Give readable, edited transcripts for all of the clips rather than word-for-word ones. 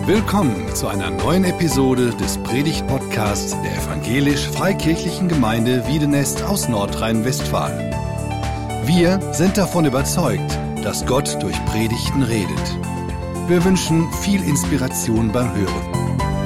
Willkommen zu einer neuen Episode des Predigt-Podcasts der Evangelisch-Freikirchlichen Gemeinde Wiedenest aus Nordrhein-Westfalen. Wir sind davon überzeugt, dass Gott durch Predigten redet. Wir wünschen viel Inspiration beim Hören.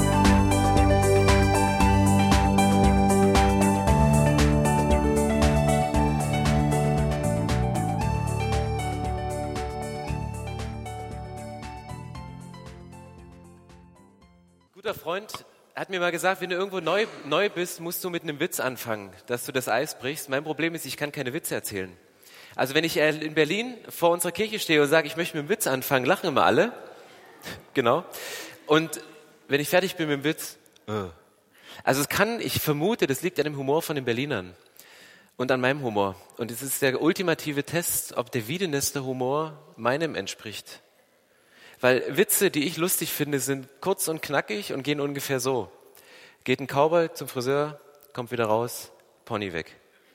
Ein guter Freund hat mir mal gesagt, wenn du irgendwo neu bist, musst du mit einem Witz anfangen, dass du das Eis brichst. Mein Problem ist, ich kann keine Witze erzählen. Also wenn ich in Berlin vor unserer Kirche stehe und sage, ich möchte mit einem Witz anfangen, lachen immer alle. Genau. Und wenn ich fertig bin mit dem Witz, also ich vermute, das liegt an dem Humor von den Berlinern und an meinem Humor. Und es ist der ultimative Test, ob der Wiedenester Humor meinem entspricht. Weil Witze, die ich lustig finde, sind kurz und knackig und gehen ungefähr so. Geht ein Cowboy zum Friseur, kommt wieder raus, Pony weg.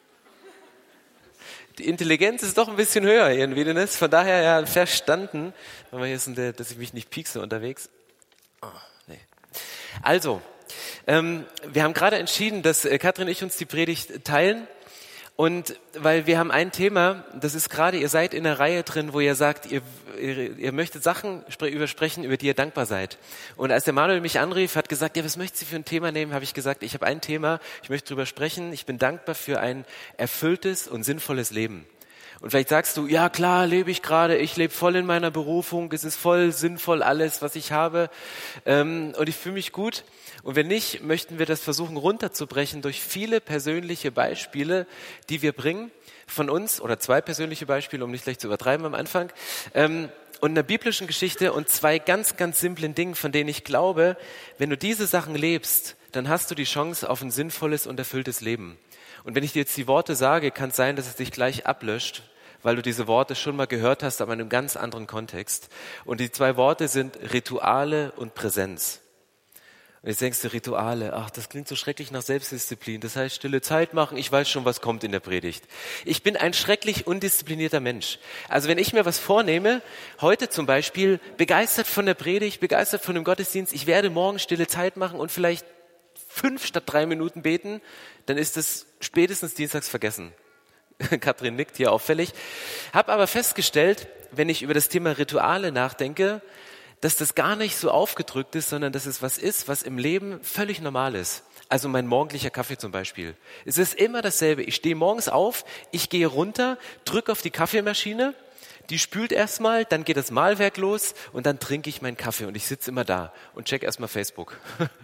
Die Intelligenz ist doch ein bisschen höher hier in Wiedenest, von daher ja verstanden. Dass ich mich nicht piekse unterwegs. Nee. Also, wir haben gerade entschieden, dass Katrin und ich uns die Predigt teilen. Und weil wir haben ein Thema, das ist gerade, ihr seid in einer Reihe drin, wo ihr sagt, ihr möchtet Sachen übersprechen, über die ihr dankbar seid. Und als der Manuel mich anrief, hat gesagt, ja, was möchtest du für ein Thema nehmen, habe ich gesagt, ich habe ein Thema, ich möchte drüber sprechen, ich bin dankbar für ein erfülltes und sinnvolles Leben. Und vielleicht sagst du, ja klar, lebe ich gerade, ich lebe voll in meiner Berufung, es ist voll sinnvoll alles, was ich habe und ich fühle mich gut. Und wenn nicht, möchten wir das versuchen runterzubrechen durch viele persönliche Beispiele, die wir bringen von uns, oder 2 persönliche Beispiele, um nicht gleich zu übertreiben am Anfang, und einer biblischen Geschichte und 2 ganz, ganz simplen Dingen, von denen ich glaube, wenn du diese Sachen lebst, dann hast du die Chance auf ein sinnvolles und erfülltes Leben. Und wenn ich dir jetzt die Worte sage, kann es sein, dass es dich gleich ablöscht, weil du diese Worte schon mal gehört hast, aber in einem ganz anderen Kontext. Und die 2 Worte sind Rituale und Präsenz. Und jetzt denkst du, Rituale, ach, das klingt so schrecklich nach Selbstdisziplin. Das heißt, stille Zeit machen, ich weiß schon, was kommt in der Predigt. Ich bin ein schrecklich undisziplinierter Mensch. Also wenn ich mir was vornehme, heute zum Beispiel, begeistert von der Predigt, begeistert von dem Gottesdienst, ich werde morgen stille Zeit machen und vielleicht 5 statt 3 Minuten beten, dann ist es spätestens dienstags vergessen. Katrin nickt hier auffällig. Hab aber festgestellt, wenn ich über das Thema Rituale nachdenke, dass das gar nicht so aufgedrückt ist, sondern dass es was ist, was im Leben völlig normal ist. Also mein morgendlicher Kaffee zum Beispiel. Es ist immer dasselbe. Ich stehe morgens auf, ich gehe runter, drücke auf die Kaffeemaschine, die spült erstmal, dann geht das Mahlwerk los und dann trinke ich meinen Kaffee und ich sitze immer da und check erstmal Facebook.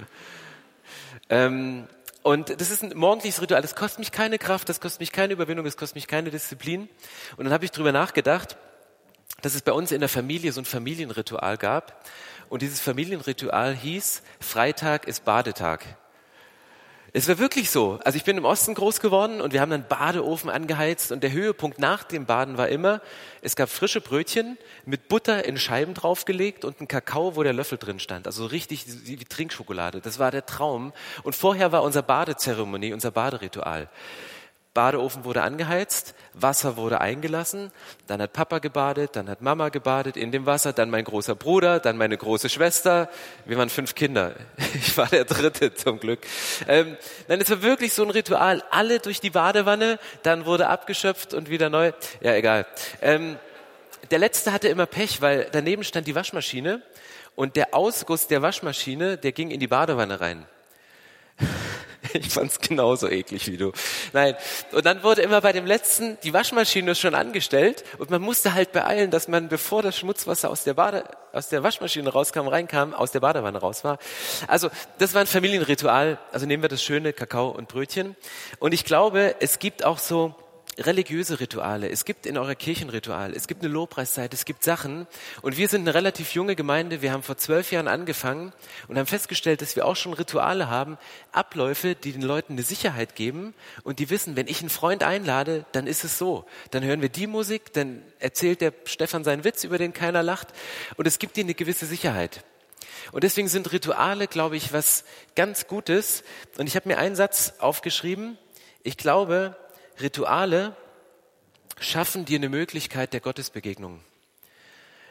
Und das ist ein morgendliches Ritual, das kostet mich keine Kraft, das kostet mich keine Überwindung, das kostet mich keine Disziplin. Und dann habe ich drüber nachgedacht, dass es bei uns in der Familie so ein Familienritual gab. Und dieses Familienritual hieß, Freitag ist Badetag. Es war wirklich so. Also ich bin im Osten groß geworden und wir haben dann Badeofen angeheizt und der Höhepunkt nach dem Baden war immer, es gab frische Brötchen mit Butter in Scheiben draufgelegt und einen Kakao, wo der Löffel drin stand. Also richtig wie Trinkschokolade. Das war der Traum. Und vorher war unsere Badezeremonie, unser Baderitual. Badeofen wurde angeheizt, Wasser wurde eingelassen, dann hat Papa gebadet, dann hat Mama gebadet in dem Wasser, dann mein großer Bruder, dann meine große Schwester. Wir waren 5 Kinder. Ich war der 3. zum Glück. Nein, es war wirklich so ein Ritual. Alle durch die Badewanne, dann wurde abgeschöpft und wieder neu. Ja, egal. Der Letzte hatte immer Pech, weil daneben stand die Waschmaschine und der Ausguss der Waschmaschine, der ging in die Badewanne rein. Ich fand's genauso eklig wie du. Nein. Und dann wurde immer bei dem Letzten, die Waschmaschine ist schon angestellt und man musste halt beeilen, dass man, bevor das Schmutzwasser aus der Waschmaschine reinkam, aus der Badewanne raus war. Also, das war ein Familienritual. Also nehmen wir das schöne Kakao und Brötchen. Und ich glaube, es gibt auch so religiöse Rituale. Es gibt in eurer Kirchenritual, es gibt eine Lobpreiszeit, es gibt Sachen. Und wir sind eine relativ junge Gemeinde. Wir haben vor 12 Jahren angefangen und haben festgestellt, dass wir auch schon Rituale haben, Abläufe, die den Leuten eine Sicherheit geben und die wissen, wenn ich einen Freund einlade, dann ist es so. Dann hören wir die Musik, dann erzählt der Stefan seinen Witz, über den keiner lacht und es gibt ihnen eine gewisse Sicherheit. Und deswegen sind Rituale, glaube ich, was ganz Gutes. Und ich habe mir einen Satz aufgeschrieben. Ich glaube, Rituale schaffen dir eine Möglichkeit der Gottesbegegnung.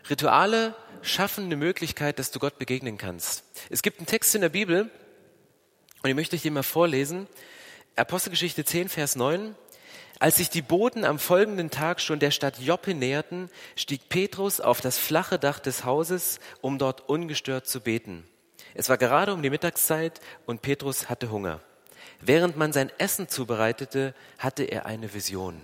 Rituale schaffen eine Möglichkeit, dass du Gott begegnen kannst. Es gibt einen Text in der Bibel, und ich möchte euch den mal vorlesen. Apostelgeschichte 10, Vers 9. Als sich die Boten am folgenden Tag schon der Stadt Joppe näherten, stieg Petrus auf das flache Dach des Hauses, um dort ungestört zu beten. Es war gerade um die Mittagszeit und Petrus hatte Hunger. Während man sein Essen zubereitete, hatte er eine Vision.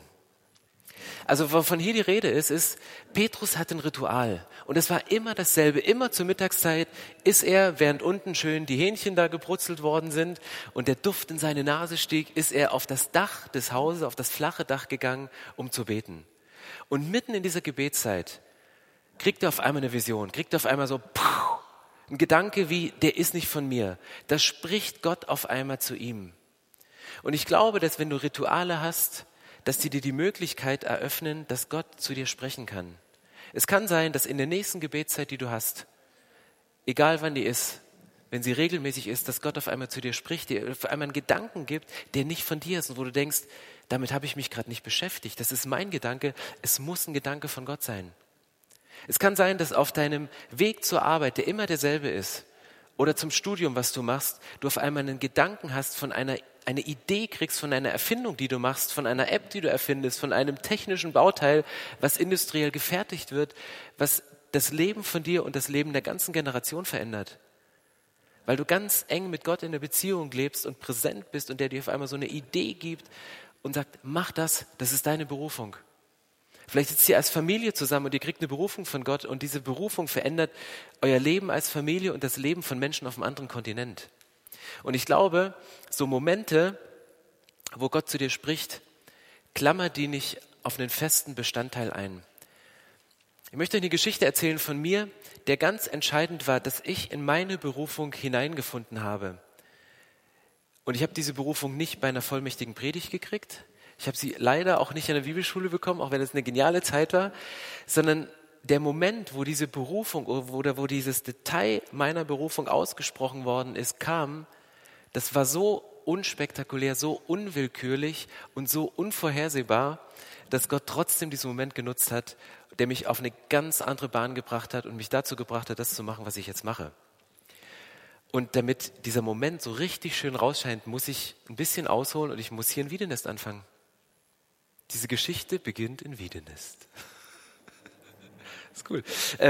Also wovon hier die Rede ist, Petrus hatte ein Ritual und es war immer dasselbe. Immer zur Mittagszeit ist er, während unten schön die Hähnchen da gebrutzelt worden sind und der Duft in seine Nase stieg, ist er auf das Dach des Hauses, auf das flache Dach gegangen, um zu beten. Und mitten in dieser Gebetszeit kriegt er auf einmal eine Vision, kriegt er auf einmal so ein Gedanke wie, der ist nicht von mir. Da spricht Gott auf einmal zu ihm. Und ich glaube, dass wenn du Rituale hast, dass die dir die Möglichkeit eröffnen, dass Gott zu dir sprechen kann. Es kann sein, dass in der nächsten Gebetszeit, die du hast, egal wann die ist, wenn sie regelmäßig ist, dass Gott auf einmal zu dir spricht, dir auf einmal einen Gedanken gibt, der nicht von dir ist und wo du denkst, damit habe ich mich gerade nicht beschäftigt. Das ist mein Gedanke, es muss ein Gedanke von Gott sein. Es kann sein, dass auf deinem Weg zur Arbeit, der immer derselbe ist, oder zum Studium, was du machst, du auf einmal einen Gedanken hast von eine Idee kriegst von einer Erfindung, die du machst, von einer App, die du erfindest, von einem technischen Bauteil, was industriell gefertigt wird, was das Leben von dir und das Leben der ganzen Generation verändert. Weil du ganz eng mit Gott in der Beziehung lebst und präsent bist und der dir auf einmal so eine Idee gibt und sagt, mach das, das ist deine Berufung. Vielleicht sitzt ihr als Familie zusammen und ihr kriegt eine Berufung von Gott und diese Berufung verändert euer Leben als Familie und das Leben von Menschen auf einem anderen Kontinent. Und ich glaube, so Momente, wo Gott zu dir spricht, klammer die nicht auf einen festen Bestandteil ein. Ich möchte euch eine Geschichte erzählen von mir, der ganz entscheidend war, dass ich in meine Berufung hineingefunden habe. Und ich habe diese Berufung nicht bei einer vollmächtigen Predigt gekriegt. Ich habe sie leider auch nicht an der Bibelschule bekommen, auch wenn es eine geniale Zeit war, sondern der Moment, wo diese Berufung oder wo dieses Detail meiner Berufung ausgesprochen worden ist, kam, das war so unspektakulär, so unwillkürlich und so unvorhersehbar, dass Gott trotzdem diesen Moment genutzt hat, der mich auf eine ganz andere Bahn gebracht hat und mich dazu gebracht hat, das zu machen, was ich jetzt mache. Und damit dieser Moment so richtig schön rausscheint, muss ich ein bisschen ausholen und ich muss hier in Wiedenest anfangen. Diese Geschichte beginnt in Wiedenest. Ist cool.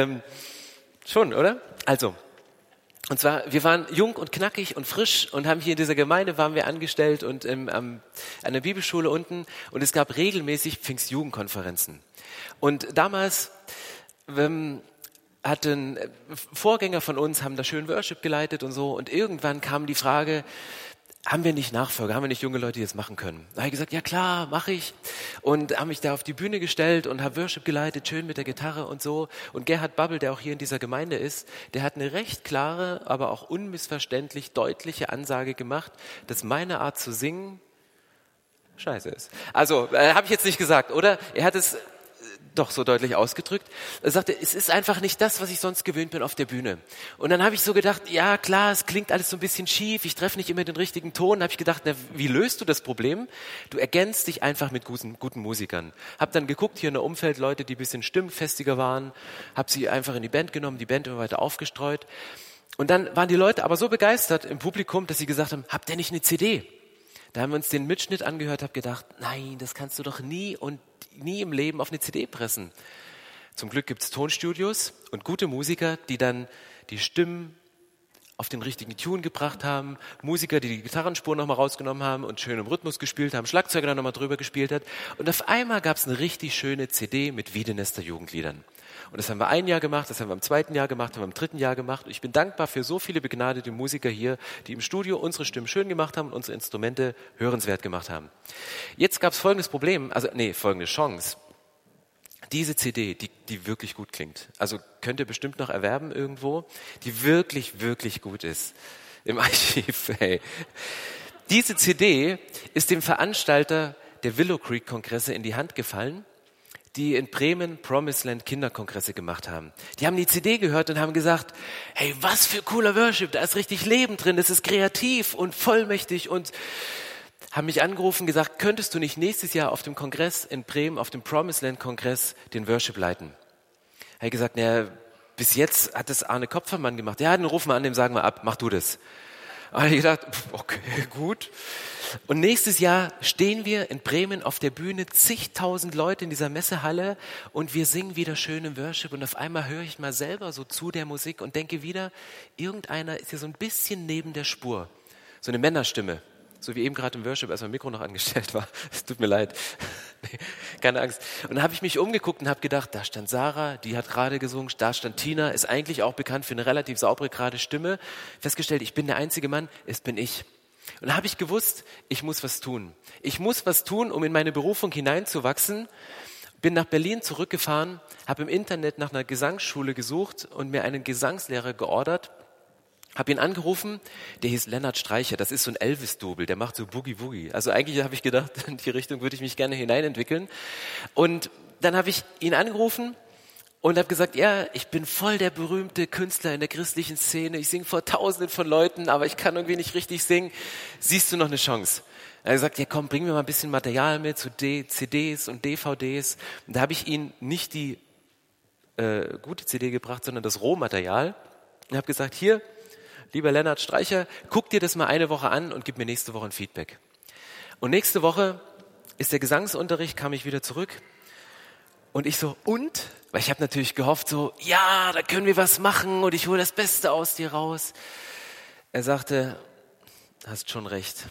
Schon, oder? Also, und zwar, wir waren jung und knackig und frisch und haben hier in dieser Gemeinde, waren wir angestellt und an der Bibelschule unten und es gab regelmäßig Pfingstjugendkonferenzen. Und damals hatten Vorgänger von uns, haben da schön Worship geleitet und so und irgendwann kam die Frage, haben wir nicht Nachfolger, haben wir nicht junge Leute, die das machen können? Da habe ich gesagt, ja klar, mache ich. Und habe mich da auf die Bühne gestellt und habe Worship geleitet, schön mit der Gitarre und so. Und Gerhard Babbel, der auch hier in dieser Gemeinde ist, der hat eine recht klare, aber auch unmissverständlich deutliche Ansage gemacht, dass meine Art zu singen scheiße ist. Also, habe ich jetzt nicht gesagt, oder? Er hat es doch so deutlich ausgedrückt. Er sagte, es ist einfach nicht das, was ich sonst gewöhnt bin auf der Bühne. Und dann habe ich so gedacht, ja klar, es klingt alles so ein bisschen schief, ich treffe nicht immer den richtigen Ton. Dann habe ich gedacht, na, wie löst du das Problem? Du ergänzt dich einfach mit guten Musikern. Hab dann geguckt, hier in der Umfeld Leute, die ein bisschen stimmfestiger waren, habe sie einfach in die Band genommen, die Band immer weiter aufgestreut. Und dann waren die Leute aber so begeistert im Publikum, dass sie gesagt haben, habt ihr nicht eine CD? Da haben wir uns den Mitschnitt angehört, habe gedacht, nein, das kannst du doch nie im Leben auf eine CD pressen. Zum Glück gibt es Tonstudios und gute Musiker, die dann die Stimmen auf den richtigen Tune gebracht haben, Musiker, die die Gitarrenspur nochmal rausgenommen haben und schön im Rhythmus gespielt haben, Schlagzeuger dann nochmal drüber gespielt hat. Und auf einmal gab es eine richtig schöne CD mit Wiedenester Jugendliedern. Und das haben wir ein Jahr gemacht, das haben wir im zweiten Jahr gemacht, das haben wir im dritten Jahr gemacht. Und ich bin dankbar für so viele begnadete Musiker hier, die im Studio unsere Stimmen schön gemacht haben und unsere Instrumente hörenswert gemacht haben. Jetzt gab es folgendes Problem, folgende Chance. Diese CD, die wirklich gut klingt, also könnt ihr bestimmt noch erwerben irgendwo, die wirklich, wirklich gut ist im Archiv. Hey. Diese CD ist dem Veranstalter der Willow Creek Kongresse in die Hand gefallen, die in Bremen Promised Land Kinderkongresse gemacht haben. Die haben die CD gehört und haben gesagt, hey, was für cooler Worship, da ist richtig Leben drin, das ist kreativ und vollmächtig und haben mich angerufen und gesagt, könntest du nicht nächstes Jahr auf dem Kongress in Bremen, auf dem Promised Land Kongress, den Worship leiten? habe ich gesagt, naja, bis jetzt hat das Arne Kopfermann gemacht. Ja, den rufen wir an, dem sagen wir ab, mach du das. Da habe ich gedacht, okay, gut. Und nächstes Jahr stehen wir in Bremen auf der Bühne, zigtausend Leute in dieser Messehalle und wir singen wieder schön im Worship und auf einmal höre ich mal selber so zu der Musik und denke wieder, irgendeiner ist hier so ein bisschen neben der Spur. So eine Männerstimme, so wie eben gerade im Worship, als mein Mikro noch angestellt war. Es tut mir leid, nee, keine Angst. Und dann habe ich mich umgeguckt und habe gedacht, da stand Sarah, die hat gerade gesungen, da stand Tina, ist eigentlich auch bekannt für eine relativ saubere, gerade Stimme. Festgestellt, ich bin der einzige Mann, es bin ich. Und da habe ich gewusst, ich muss was tun. Ich muss was tun, um in meine Berufung hineinzuwachsen. Bin nach Berlin zurückgefahren, habe im Internet nach einer Gesangsschule gesucht und mir einen Gesangslehrer geordert. Habe ihn angerufen, der hieß Lennart Streicher, das ist so ein Elvis-Double, der macht so Boogie-Woogie. Also eigentlich habe ich gedacht, in die Richtung würde ich mich gerne hineinentwickeln. Und dann habe ich ihn angerufen und habe gesagt, ja, ich bin voll der berühmte Künstler in der christlichen Szene, ich singe vor Tausenden von Leuten, aber ich kann irgendwie nicht richtig singen. Siehst du noch eine Chance? Er hat gesagt, ja komm, bring mir mal ein bisschen Material mit, so CDs und DVDs. Und da habe ich ihn nicht die gute CD gebracht, sondern das Rohmaterial. Und habe gesagt, hier, lieber Lennart Streicher, guck dir das mal eine Woche an und gib mir nächste Woche ein Feedback. Und nächste Woche ist der Gesangsunterricht, kam ich wieder zurück. Und ich so, und? Weil ich habe natürlich gehofft so, ja, da können wir was machen und ich hole das Beste aus dir raus. Er sagte, hast schon recht.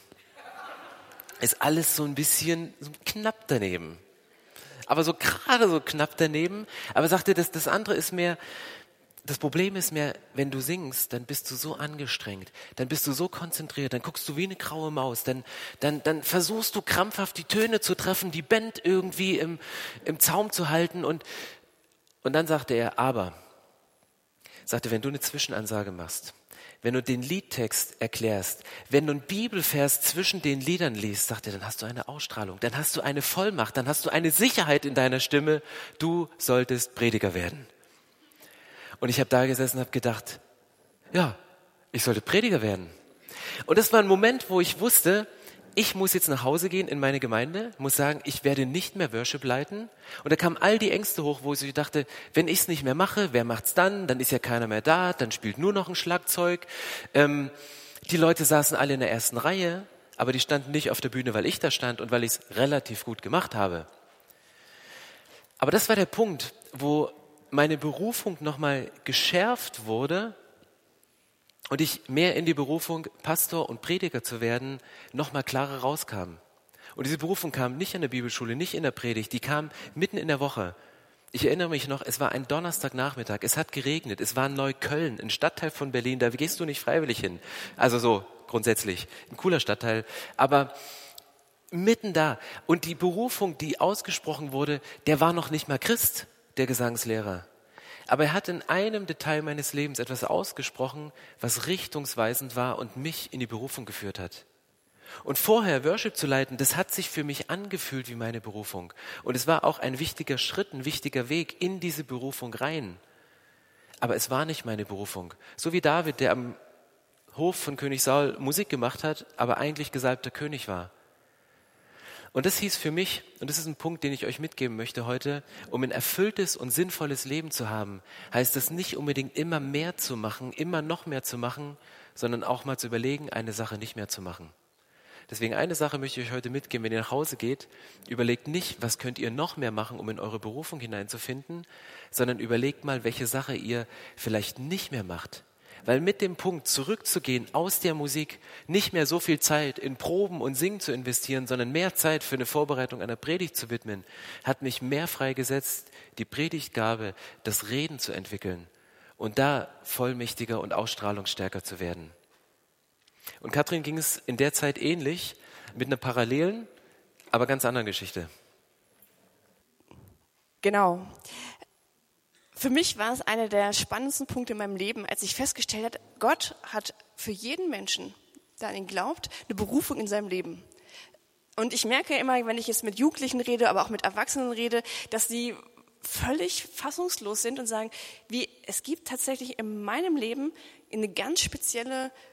Ist alles so ein bisschen so knapp daneben. Aber so gerade so knapp daneben. Aber er sagte, das andere ist mehr, das Problem ist mehr, wenn du singst, dann bist du so angestrengt, dann bist du so konzentriert, dann guckst du wie eine graue Maus, dann versuchst du krampfhaft die Töne zu treffen, die Band irgendwie im Zaum zu halten und dann sagte er, wenn du eine Zwischenansage machst, wenn du den Liedtext erklärst, wenn du einen Bibelvers zwischen den Liedern liest, sagt er, dann hast du eine Ausstrahlung, dann hast du eine Vollmacht, dann hast du eine Sicherheit in deiner Stimme, du solltest Prediger werden. Und ich habe da gesessen und habe gedacht, ja, ich sollte Prediger werden. Und das war ein Moment, wo ich wusste, ich muss jetzt nach Hause gehen in meine Gemeinde, muss sagen, ich werde nicht mehr Worship leiten. Und da kamen all die Ängste hoch, wo ich dachte, wenn ich es nicht mehr mache, wer macht's dann? Dann ist ja keiner mehr da, dann spielt nur noch ein Schlagzeug. Die Leute saßen alle in der ersten Reihe, aber die standen nicht auf der Bühne, weil ich da stand und weil ich es relativ gut gemacht habe. Aber das war der Punkt, wo meine Berufung nochmal geschärft wurde und ich mehr in die Berufung, Pastor und Prediger zu werden, nochmal klarer rauskam. Und diese Berufung kam nicht in der Bibelschule, nicht in der Predigt, die kam mitten in der Woche. Ich erinnere mich noch, es war ein Donnerstagnachmittag, es hat geregnet, es war in Neukölln, ein Stadtteil von Berlin, da gehst du nicht freiwillig hin. Also so grundsätzlich, ein cooler Stadtteil, aber mitten da. Und die Berufung, die ausgesprochen wurde, der war noch nicht mal Christ, der Gesangslehrer. Aber er hat in einem Detail meines Lebens etwas ausgesprochen, was richtungsweisend war und mich in die Berufung geführt hat. Und vorher Worship zu leiten, das hat sich für mich angefühlt wie meine Berufung. Und es war auch ein wichtiger Schritt, ein wichtiger Weg in diese Berufung rein. Aber es war nicht meine Berufung. So wie David, der am Hof von König Saul Musik gemacht hat, aber eigentlich gesalbter König war. Und das hieß für mich, und das ist ein Punkt, den ich euch mitgeben möchte heute, um ein erfülltes und sinnvolles Leben zu haben, heißt es nicht unbedingt immer mehr zu machen, immer noch mehr zu machen, sondern auch mal zu überlegen, eine Sache nicht mehr zu machen. Deswegen eine Sache möchte ich euch heute mitgeben, wenn ihr nach Hause geht, überlegt nicht, was könnt ihr noch mehr machen, um in eure Berufung hineinzufinden, sondern überlegt mal, welche Sache ihr vielleicht nicht mehr macht. Weil mit dem Punkt zurückzugehen aus der Musik, nicht mehr so viel Zeit in Proben und Singen zu investieren, sondern mehr Zeit für eine Vorbereitung einer Predigt zu widmen, hat mich mehr freigesetzt, die Predigtgabe, das Reden zu entwickeln und da vollmächtiger und ausstrahlungsstärker zu werden. Und Katrin ging es in der Zeit ähnlich, mit einer parallelen, aber ganz anderen Geschichte. Genau. Für mich war es einer der spannendsten Punkte in meinem Leben, als ich festgestellt habe, Gott hat für jeden Menschen, der an ihn glaubt, eine Berufung in seinem Leben. Und ich merke immer, wenn ich jetzt mit Jugendlichen rede, aber auch mit Erwachsenen rede, dass sie völlig fassungslos sind und sagen, es gibt tatsächlich in meinem Leben eine ganz spezielle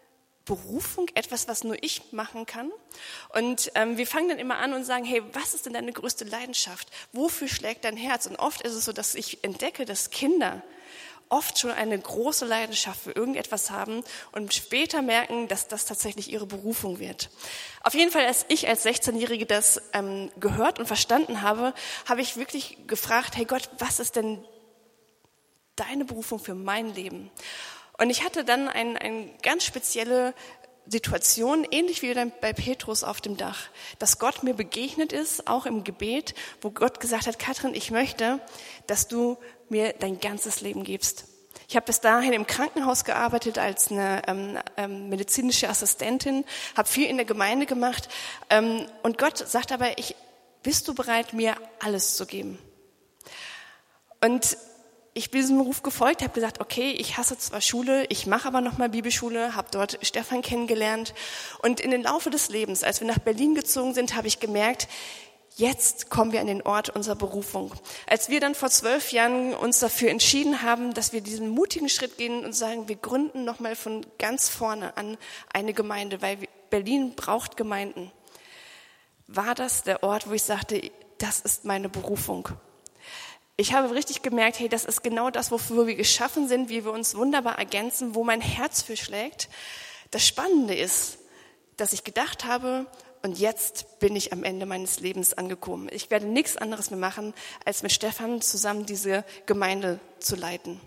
Berufung etwas, was nur ich machen kann? Und wir fangen dann immer an und sagen, hey, was ist denn deine größte Leidenschaft? Wofür schlägt dein Herz? Und oft ist es so, dass ich entdecke, dass Kinder oft schon eine große Leidenschaft für irgendetwas haben und später merken, dass das tatsächlich ihre Berufung wird. Auf jeden Fall, als ich als 16-Jährige das gehört und verstanden habe, habe ich wirklich gefragt, hey Gott, was ist denn deine Berufung für mein Leben? Und ich hatte dann eine ganz spezielle Situation, ähnlich wie dann bei Petrus auf dem Dach, dass Gott mir begegnet ist, auch im Gebet, wo Gott gesagt hat, Katrin, ich möchte, dass du mir dein ganzes Leben gibst. Ich habe bis dahin im Krankenhaus gearbeitet als eine medizinische Assistentin, habe viel in der Gemeinde gemacht und Gott sagt aber, bist du bereit, mir alles zu geben? Und ich bin diesem Ruf gefolgt, habe gesagt, okay, ich hasse zwar Schule, ich mache aber nochmal Bibelschule, habe dort Stefan kennengelernt. Und in den Laufe des Lebens, als wir nach Berlin gezogen sind, habe ich gemerkt, jetzt kommen wir an den Ort unserer Berufung. Als wir dann vor 12 Jahren uns dafür entschieden haben, dass wir diesen mutigen Schritt gehen und sagen, wir gründen nochmal von ganz vorne an eine Gemeinde, weil Berlin braucht Gemeinden, war das der Ort, wo ich sagte, das ist meine Berufung. Ich habe richtig gemerkt, hey, das ist genau das, wofür wir geschaffen sind, wie wir uns wunderbar ergänzen, wo mein Herz für schlägt. Das Spannende ist, dass ich gedacht habe, und jetzt bin ich am Ende meines Lebens angekommen. Ich werde nichts anderes mehr machen, als mit Stefan zusammen diese Gemeinde zu leiten.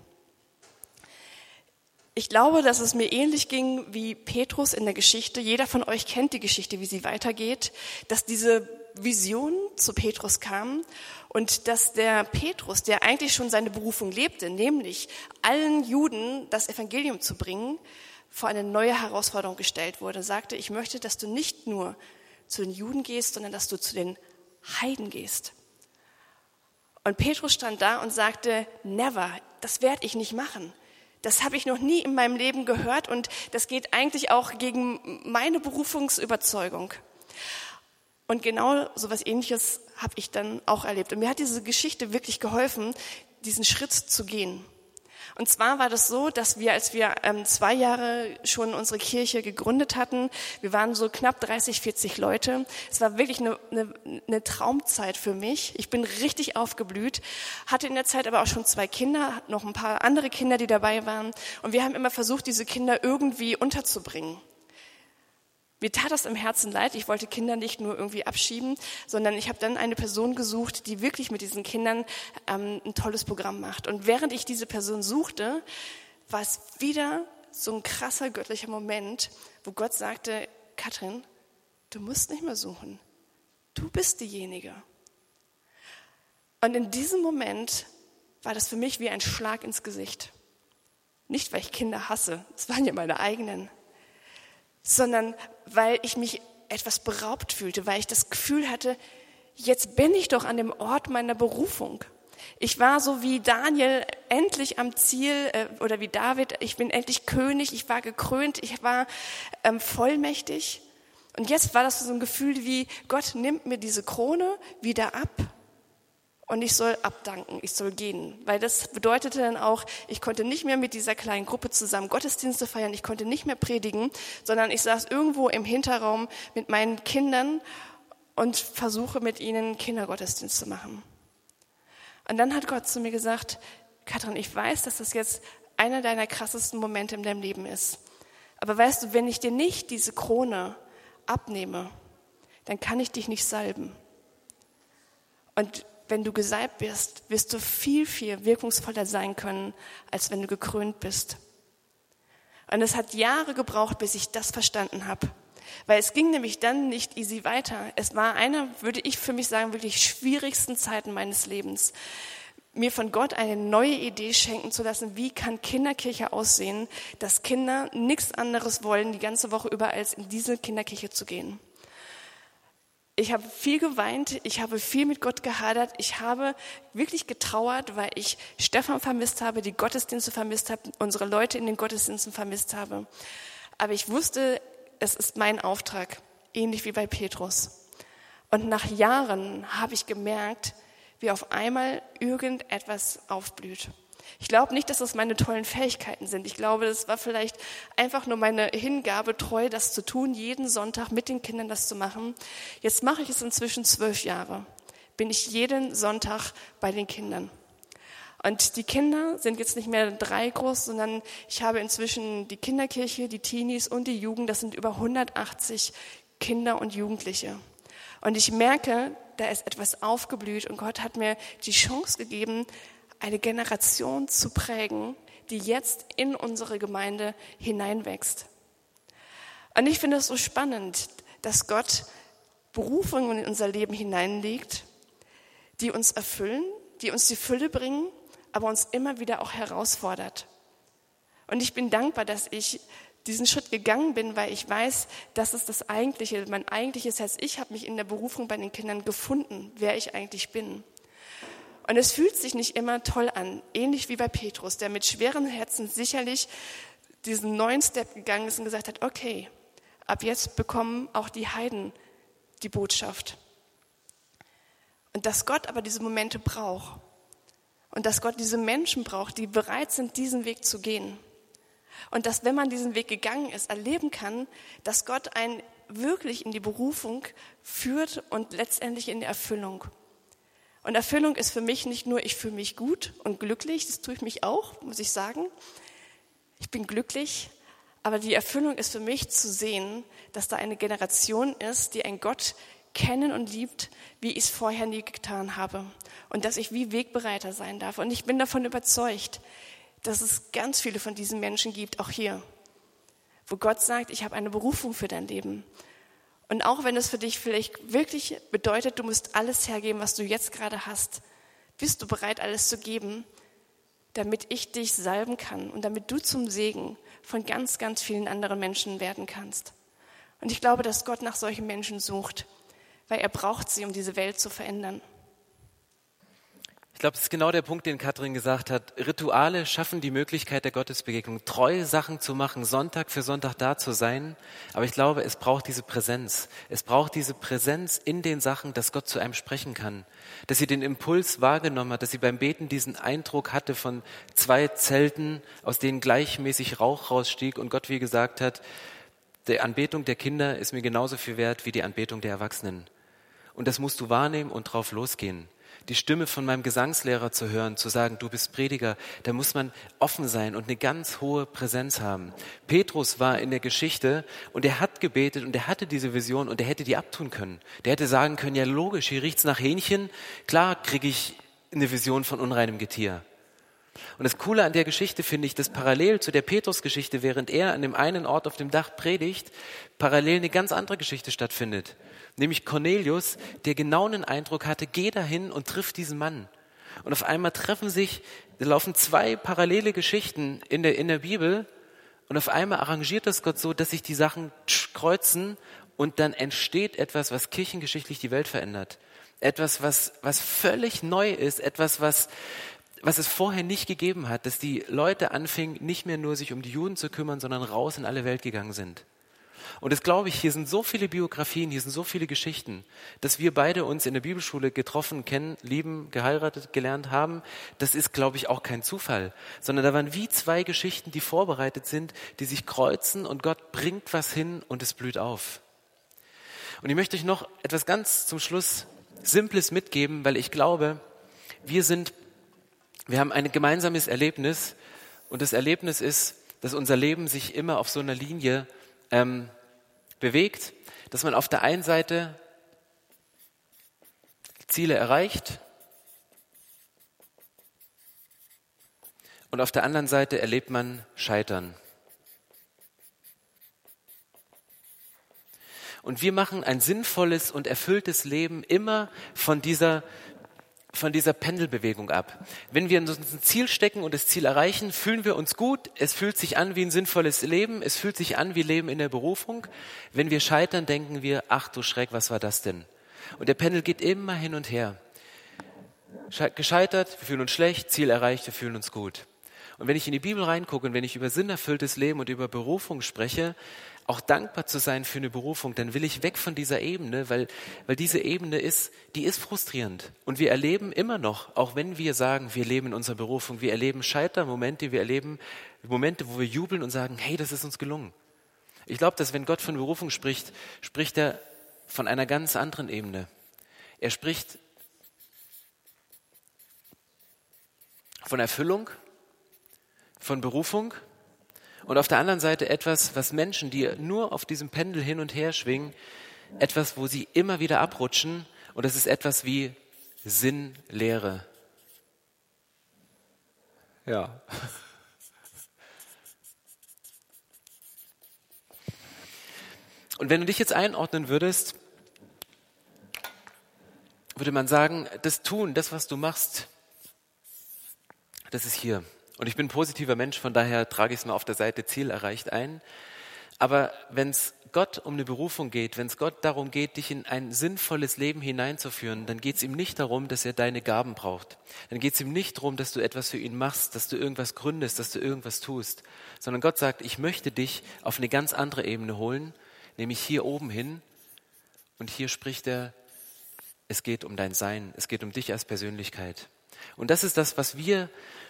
Ich glaube, dass es mir ähnlich ging wie Petrus in der Geschichte. Jeder von euch kennt die Geschichte, wie sie weitergeht, dass diese Vision zu Petrus kam und dass der Petrus, der eigentlich schon seine Berufung lebte, nämlich allen Juden das Evangelium zu bringen, vor eine neue Herausforderung gestellt wurde. Sagte, ich möchte, dass du nicht nur zu den Juden gehst, sondern dass du zu den Heiden gehst. Und Petrus stand da und sagte, never, das werde ich nicht machen. Das habe ich noch nie in meinem Leben gehört und das geht eigentlich auch gegen meine Berufungsüberzeugung. Und genau so was Ähnliches habe ich dann auch erlebt. Und mir hat diese Geschichte wirklich geholfen, diesen Schritt zu gehen. Und zwar war das so, dass wir, als wir 2 Jahre schon unsere Kirche gegründet hatten, wir waren so knapp 30, 40 Leute. Es war wirklich eine Traumzeit für mich. Ich bin richtig aufgeblüht, hatte in der Zeit aber auch schon 2 Kinder, noch ein paar andere Kinder, die dabei waren. Und wir haben immer versucht, diese Kinder irgendwie unterzubringen. Mir tat das im Herzen leid. Ich wollte Kinder nicht nur irgendwie abschieben, sondern ich habe dann eine Person gesucht, die wirklich mit diesen Kindern ein tolles Programm macht. Und während ich diese Person suchte, war es wieder so ein krasser göttlicher Moment, wo Gott sagte, Katrin, du musst nicht mehr suchen. Du bist diejenige. Und in diesem Moment war das für mich wie ein Schlag ins Gesicht. Nicht, weil ich Kinder hasse, es waren ja meine eigenen, sondern weil ich mich etwas beraubt fühlte, weil ich das Gefühl hatte, jetzt bin ich doch an dem Ort meiner Berufung. Ich war so wie Daniel endlich am Ziel oder wie David, ich bin endlich König, ich war gekrönt, ich war vollmächtig. Und jetzt war das so ein Gefühl wie, Gott nimmt mir diese Krone wieder ab. Und ich soll abdanken, ich soll gehen. Weil das bedeutete dann auch, ich konnte nicht mehr mit dieser kleinen Gruppe zusammen Gottesdienste feiern, ich konnte nicht mehr predigen, sondern ich saß irgendwo im Hinterraum mit meinen Kindern und versuche mit ihnen Kindergottesdienst zu machen. Und dann hat Gott zu mir gesagt, Katrin, ich weiß, dass das jetzt einer deiner krassesten Momente in deinem Leben ist. Aber weißt du, wenn ich dir nicht diese Krone abnehme, dann kann ich dich nicht salben. Und wenn du gesalbt bist, wirst du viel, viel wirkungsvoller sein können, als wenn du gekrönt bist. Und es hat Jahre gebraucht, bis ich das verstanden habe. Weil es ging nämlich dann nicht easy weiter. Es war einer, würde ich für mich sagen, wirklich schwierigsten Zeiten meines Lebens. Mir von Gott eine neue Idee schenken zu lassen, wie kann Kinderkirche aussehen, dass Kinder nichts anderes wollen, die ganze Woche über, als in diese Kinderkirche zu gehen. Ich habe viel geweint, ich habe viel mit Gott gehadert, ich habe wirklich getrauert, weil ich Stefan vermisst habe, die Gottesdienste vermisst habe, unsere Leute in den Gottesdiensten vermisst habe. Aber ich wusste, es ist mein Auftrag, ähnlich wie bei Petrus. Und nach Jahren habe ich gemerkt, wie auf einmal irgendetwas aufblüht. Ich glaube nicht, dass das meine tollen Fähigkeiten sind. Ich glaube, das war vielleicht einfach nur meine Hingabe, treu das zu tun, jeden Sonntag mit den Kindern das zu machen. Jetzt mache ich es inzwischen 12 Jahre. Bin ich jeden Sonntag bei den Kindern. Und die Kinder sind jetzt nicht mehr 3 groß, sondern ich habe inzwischen die Kinderkirche, die Teenies und die Jugend. Das sind über 180 Kinder und Jugendliche. Und ich merke, da ist etwas aufgeblüht und Gott hat mir die Chance gegeben, eine Generation zu prägen, die jetzt in unsere Gemeinde hineinwächst. Und ich finde es so spannend, dass Gott Berufungen in unser Leben hineinlegt, die uns erfüllen, die uns die Fülle bringen, aber uns immer wieder auch herausfordert. Und ich bin dankbar, dass ich diesen Schritt gegangen bin, weil ich weiß, das ist das Eigentliche, mein eigentliches Herz. Ich habe mich in der Berufung bei den Kindern gefunden, wer ich eigentlich bin. Und es fühlt sich nicht immer toll an, ähnlich wie bei Petrus, der mit schweren Herzen sicherlich diesen neuen Step gegangen ist und gesagt hat, okay, ab jetzt bekommen auch die Heiden die Botschaft. Und dass Gott aber diese Momente braucht und dass Gott diese Menschen braucht, die bereit sind, diesen Weg zu gehen. Und dass, wenn man diesen Weg gegangen ist, erleben kann, dass Gott einen wirklich in die Berufung führt und letztendlich in die Erfüllung. Und Erfüllung ist für mich nicht nur, ich fühle mich gut und glücklich, das tue ich mich auch, muss ich sagen. Ich bin glücklich, aber die Erfüllung ist für mich zu sehen, dass da eine Generation ist, die einen Gott kennen und liebt, wie ich es vorher nie getan habe. Und dass ich wie Wegbereiter sein darf. Und ich bin davon überzeugt, dass es ganz viele von diesen Menschen gibt, auch hier, wo Gott sagt, ich habe eine Berufung für dein Leben. Und auch wenn es für dich vielleicht wirklich bedeutet, du musst alles hergeben, was du jetzt gerade hast, bist du bereit, alles zu geben, damit ich dich salben kann und damit du zum Segen von ganz, ganz vielen anderen Menschen werden kannst. Und ich glaube, dass Gott nach solchen Menschen sucht, weil er braucht sie, um diese Welt zu verändern. Ich glaube, das ist genau der Punkt, den Katrin gesagt hat. Rituale schaffen die Möglichkeit der Gottesbegegnung, treue Sachen zu machen, Sonntag für Sonntag da zu sein. Aber ich glaube, es braucht diese Präsenz. Es braucht diese Präsenz in den Sachen, dass Gott zu einem sprechen kann. Dass sie den Impuls wahrgenommen hat, dass sie beim Beten diesen Eindruck hatte von 2 Zelten, aus denen gleichmäßig Rauch rausstieg und Gott wie gesagt hat, die Anbetung der Kinder ist mir genauso viel wert wie die Anbetung der Erwachsenen. Und das musst du wahrnehmen und drauf losgehen. Die Stimme von meinem Gesangslehrer zu hören, zu sagen, du bist Prediger, da muss man offen sein und eine ganz hohe Präsenz haben. Petrus war in der Geschichte und er hat gebetet und er hatte diese Vision und er hätte die abtun können. Der hätte sagen können, ja logisch, hier riecht's nach Hähnchen, klar kriege ich eine Vision von unreinem Getier. Und das Coole an der Geschichte finde ich, dass parallel zu der Petrus-Geschichte, während er an dem einen Ort auf dem Dach predigt, parallel eine ganz andere Geschichte stattfindet. Nämlich Cornelius, der genau einen Eindruck hatte, geh dahin und triff diesen Mann. Und auf einmal da laufen 2 parallele Geschichten in der Bibel und auf einmal arrangiert das Gott so, dass sich die Sachen kreuzen und dann entsteht etwas, was kirchengeschichtlich die Welt verändert. Etwas, was völlig neu ist, etwas, was es vorher nicht gegeben hat, dass die Leute anfingen, nicht mehr nur sich um die Juden zu kümmern, sondern raus in alle Welt gegangen sind. Und das glaube ich, hier sind so viele Biografien, hier sind so viele Geschichten, dass wir beide uns in der Bibelschule getroffen, kennen, lieben, geheiratet, gelernt haben. Das ist, glaube ich, auch kein Zufall, sondern da waren wie 2 Geschichten, die vorbereitet sind, die sich kreuzen und Gott bringt was hin und es blüht auf. Und ich möchte euch noch etwas ganz zum Schluss Simples mitgeben, weil ich glaube, wir haben ein gemeinsames Erlebnis und das Erlebnis ist, dass unser Leben sich immer auf so einer Linie bewegt, dass man auf der einen Seite Ziele erreicht und auf der anderen Seite erlebt man Scheitern. Und wir machen ein sinnvolles und erfülltes Leben immer von dieser Pendelbewegung ab. Wenn wir uns ein Ziel stecken und das Ziel erreichen, fühlen wir uns gut, es fühlt sich an wie ein sinnvolles Leben, es fühlt sich an wie Leben in der Berufung. Wenn wir scheitern, denken wir, ach du Schreck, was war das denn? Und der Pendel geht immer hin und her. Gescheitert, wir fühlen uns schlecht, Ziel erreicht, wir fühlen uns gut. Und wenn ich in die Bibel reingucke und wenn ich über sinnerfülltes Leben und über Berufung spreche, auch dankbar zu sein für eine Berufung, dann will ich weg von dieser Ebene, weil diese Ebene die ist frustrierend. Und wir erleben immer noch, auch wenn wir sagen, wir leben in unserer Berufung, wir erleben Scheitermomente, wir erleben Momente, wo wir jubeln und sagen, hey, das ist uns gelungen. Ich glaube, dass wenn Gott von Berufung spricht, spricht er von einer ganz anderen Ebene. Er spricht von Erfüllung, von Berufung und auf der anderen Seite etwas, was Menschen, die nur auf diesem Pendel hin und her schwingen, etwas, wo sie immer wieder abrutschen, und das ist etwas wie Sinnlehre. Ja. Und wenn du dich jetzt einordnen würdest, würde man sagen, das Tun, das, was du machst, das ist hier. Und ich bin ein positiver Mensch, von daher trage ich es mal auf der Seite Ziel erreicht ein. Aber wenn es Gott um eine Berufung geht, wenn es Gott darum geht, dich in ein sinnvolles Leben hineinzuführen, dann geht es ihm nicht darum, dass er deine Gaben braucht. Dann geht es ihm nicht darum, dass du etwas für ihn machst, dass du irgendwas gründest, dass du irgendwas tust. Sondern Gott sagt, ich möchte dich auf eine ganz andere Ebene holen, nämlich hier oben hin. Und hier spricht er, es geht um dein Sein, es geht um dich als Persönlichkeit. Und das ist das, was wir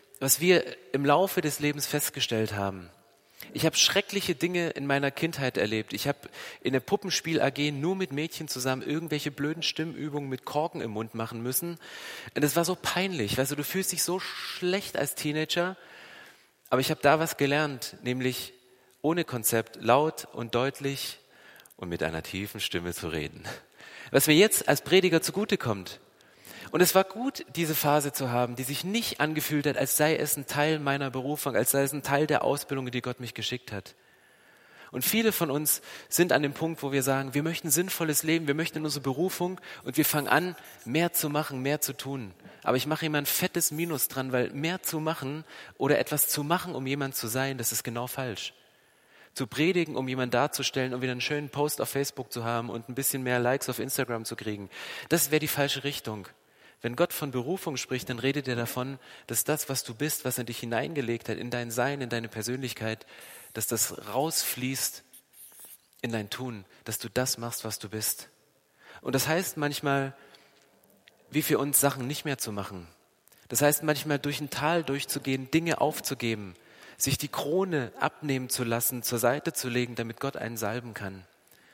im Laufe des Lebens festgestellt haben. Ich habe schreckliche Dinge in meiner Kindheit erlebt. Ich habe in der Puppenspiel-AG nur mit Mädchen zusammen irgendwelche blöden Stimmübungen mit Korken im Mund machen müssen. Und das war so peinlich. Weißt du fühlst dich so schlecht als Teenager. Aber ich habe da was gelernt, nämlich ohne Konzept, laut und deutlich und mit einer tiefen Stimme zu reden. Was mir jetzt als Prediger zugutekommt. Und es war gut, diese Phase zu haben, die sich nicht angefühlt hat, als sei es ein Teil meiner Berufung, als sei es ein Teil der Ausbildung, in die Gott mich geschickt hat. Und viele von uns sind an dem Punkt, wo wir sagen, wir möchten ein sinnvolles Leben, wir möchten in unsere Berufung und wir fangen an, mehr zu machen, mehr zu tun. Aber ich mache immer ein fettes Minus dran, weil mehr zu machen oder etwas zu machen, um jemand zu sein, das ist genau falsch. Zu predigen, um jemanden darzustellen, um wieder einen schönen Post auf Facebook zu haben und ein bisschen mehr Likes auf Instagram zu kriegen, das wäre die falsche Richtung. Wenn Gott von Berufung spricht, dann redet er davon, dass das, was du bist, was er dich hineingelegt hat, in dein Sein, in deine Persönlichkeit, dass das rausfließt in dein Tun, dass du das machst, was du bist. Und das heißt manchmal, wie für uns Sachen nicht mehr zu machen. Das heißt manchmal durch ein Tal durchzugehen, Dinge aufzugeben, sich die Krone abnehmen zu lassen, zur Seite zu legen, damit Gott einen salben kann.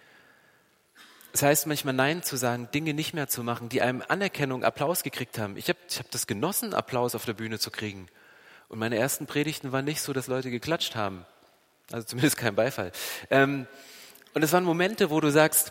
Das heißt manchmal Nein zu sagen, Dinge nicht mehr zu machen, die einem Anerkennung, Applaus gekriegt haben. Ich hab das genossen, Applaus auf der Bühne zu kriegen. Und meine ersten Predigten waren nicht so, dass Leute geklatscht haben. Also zumindest kein Beifall. Und es waren Momente, wo du sagst,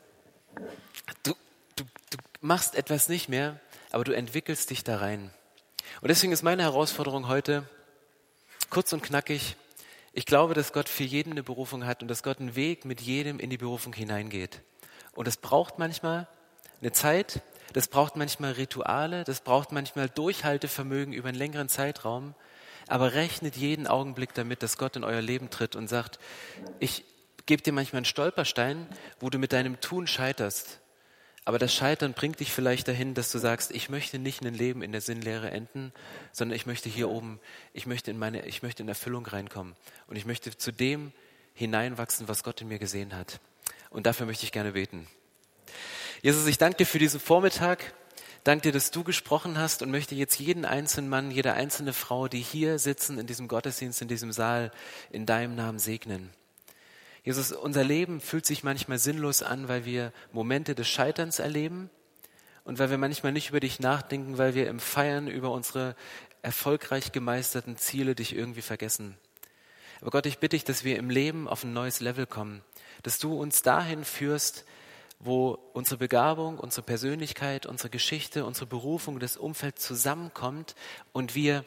du machst etwas nicht mehr, aber du entwickelst dich da rein. Und deswegen ist meine Herausforderung heute, kurz und knackig, ich glaube, dass Gott für jeden eine Berufung hat und dass Gott einen Weg mit jedem in die Berufung hineingeht. Und es braucht manchmal eine Zeit, das braucht manchmal Rituale, das braucht manchmal Durchhaltevermögen über einen längeren Zeitraum. Aber rechnet jeden Augenblick damit, dass Gott in euer Leben tritt und sagt, ich gebe dir manchmal einen Stolperstein, wo du mit deinem Tun scheiterst. Aber das Scheitern bringt dich vielleicht dahin, dass du sagst, ich möchte nicht ein Leben in der Sinnlehre enden, sondern ich möchte hier oben, ich möchte in Erfüllung reinkommen. Und ich möchte zu dem hineinwachsen, was Gott in mir gesehen hat. Und dafür möchte ich gerne beten. Jesus, ich danke dir für diesen Vormittag. Danke dir, dass du gesprochen hast und möchte jetzt jeden einzelnen Mann, jede einzelne Frau, die hier sitzen in diesem Gottesdienst, in diesem Saal, in deinem Namen segnen. Jesus, unser Leben fühlt sich manchmal sinnlos an, weil wir Momente des Scheiterns erleben und weil wir manchmal nicht über dich nachdenken, weil wir im Feiern über unsere erfolgreich gemeisterten Ziele dich irgendwie vergessen. Aber Gott, ich bitte dich, dass wir im Leben auf ein neues Level kommen, dass du uns dahin führst, wo unsere Begabung, unsere Persönlichkeit, unsere Geschichte, unsere Berufung, das Umfeld zusammenkommt und wir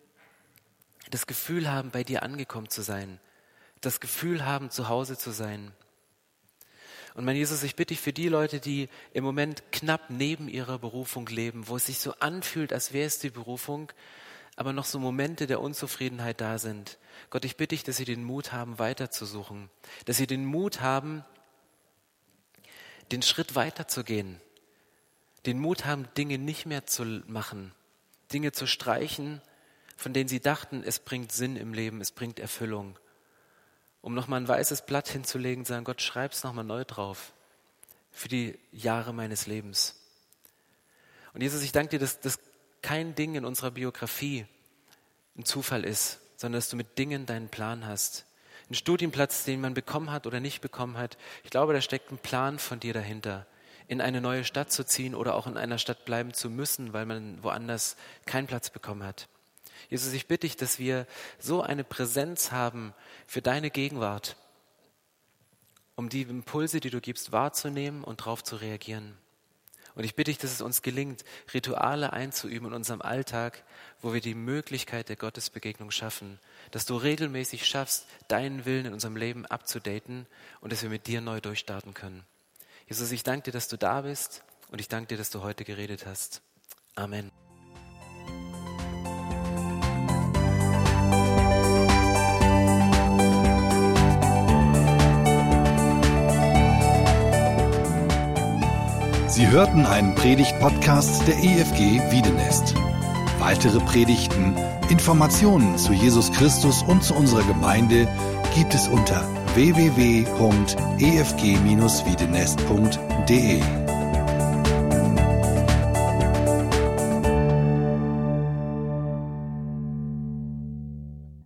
das Gefühl haben, bei dir angekommen zu sein, das Gefühl haben, zu Hause zu sein. Und mein Jesus, ich bitte dich für die Leute, die im Moment knapp neben ihrer Berufung leben, wo es sich so anfühlt, als wäre es die Berufung, aber noch so Momente der Unzufriedenheit da sind. Gott, ich bitte dich, dass sie den Mut haben, weiterzusuchen, dass sie den Mut haben, den Schritt weiterzugehen, den Mut haben, Dinge nicht mehr zu machen, Dinge zu streichen, von denen sie dachten, es bringt Sinn im Leben, es bringt Erfüllung. um nochmal ein weißes Blatt hinzulegen und sagen, Gott, schreib's nochmal neu drauf für die Jahre meines Lebens. Und Jesus, ich danke dir, dass das kein Ding in unserer Biografie ein Zufall ist, sondern dass du mit Dingen deinen Plan hast. Ein Studienplatz, den man bekommen hat oder nicht bekommen hat, ich glaube, da steckt ein Plan von dir dahinter, in eine neue Stadt zu ziehen oder auch in einer Stadt bleiben zu müssen, weil man woanders keinen Platz bekommen hat. Jesus, ich bitte dich, dass wir so eine Präsenz haben für deine Gegenwart, um die Impulse, die du gibst, wahrzunehmen und darauf zu reagieren. Und ich bitte dich, dass es uns gelingt, Rituale einzuüben in unserem Alltag, wo wir die Möglichkeit der Gottesbegegnung schaffen, dass du regelmäßig schaffst, deinen Willen in unserem Leben abzudaten und dass wir mit dir neu durchstarten können. Jesus, ich danke dir, dass du da bist und ich danke dir, dass du heute geredet hast. Amen. Sie hörten einen Predigt-Podcast der EFG Wiedenest. Weitere Predigten, Informationen zu Jesus Christus und zu unserer Gemeinde gibt es unter www.efg-wiedenest.de.